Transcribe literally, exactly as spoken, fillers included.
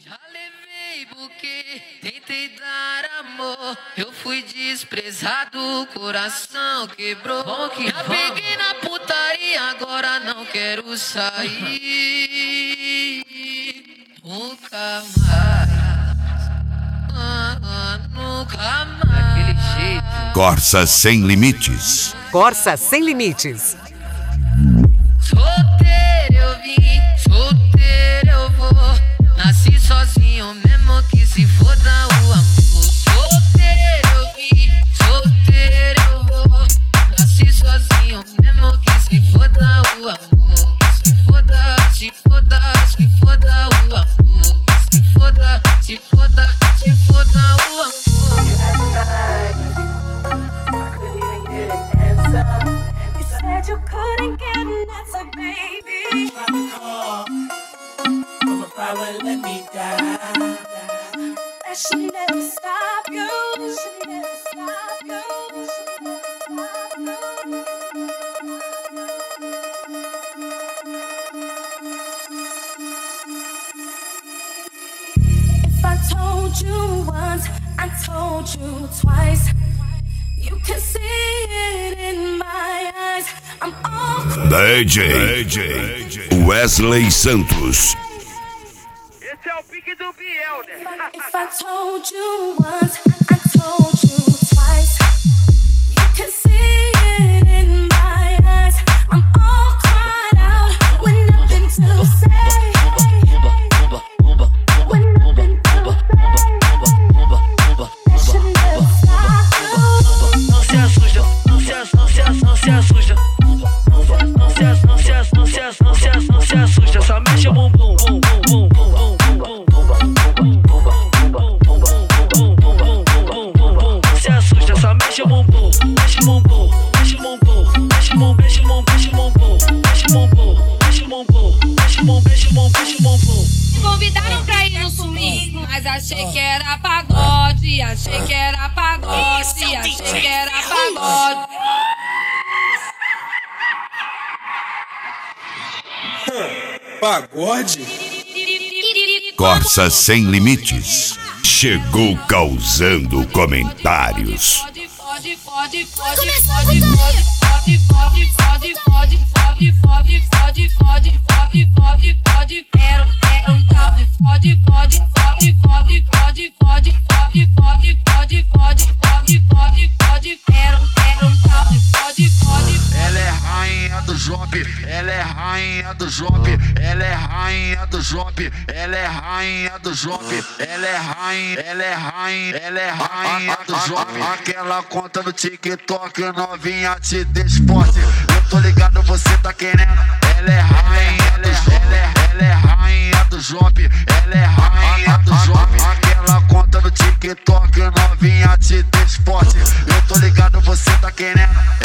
Já levei buquê, tentei dar amor, eu fui desprezado, o coração quebrou. Bom que já peguei na putaria, agora não quero sair. Nunca mais, ah, ah, nunca mais. Daquele jeito. Corsa Sem Limites. Corsa Sem Limites. Solteiro eu vim, solteiro eu vou. Nasci sozinho mesmo que se foda o amor. Solteiro eu vim, solteiro eu vou. Nasci sozinho mesmo que se foda o amor. Se foda, se foda, se foda o amor. Se foda, se foda, se foda o amor. You couldn't get an answer, baby. Try to call, but my pride wouldn't let me die. That should never stop you. That should never stop you. If I told you once, I told you twice. You can see it in my eyes. I'm all D J, D J Wesley Santos. Esse é o pique do Biel, né? If I told you once, I told you twice. You can see it in my eyes. I'm all cried out with nothing to say. With nothing to say. That should never stop you. Não se assusta, não se assusta, não se assusta. Não se assusta, não se assusta, não se assusta, não se assusta. Só mexe o bumbum, bum, bum, bum, bum, bum, bum, bum. Não se assusta, só mexe o bumbum, mexe o bumbum, mexe o bumbum, mexe o bumbum, mexe o bumbum, mexe o bumbum, mexe o bumbum, mexe o bumbum, mexe o bumbum, mexe o bumbum, mexe o bumbum. Me convidaram pra ir no swing, mas achei que era pagode, achei que era pagode, achei que era pagode. Pagode? Corsa Sem Limites. Chegou causando comentários. Pode, pode, pode, pode, pode, pode, pode, pode, pode, pode, pode, pode, pode, pode, pode, pode, pode, quero, quero um tal de pode, pode, pode, pode, pode, pode, pode, pode, pode, pode, pode, pode, pode, quero, quero um tal de pode, pode. Ela é rainha do Job, ela é rainha do Job, ela é rainha do Job, ela é rainha do Job, ela é rainha, ela é rainha, ela é rainha do Job. Aquela conta no TikTok, novinha te despote. Eu tô ligado, você tá querendo. Ela é rainha, ela é, ela é, ela é rainha do Job, ela é rainha do Job. Aquela conta no TikTok, novinha te despote. Eu tô ligado, você tá querendo.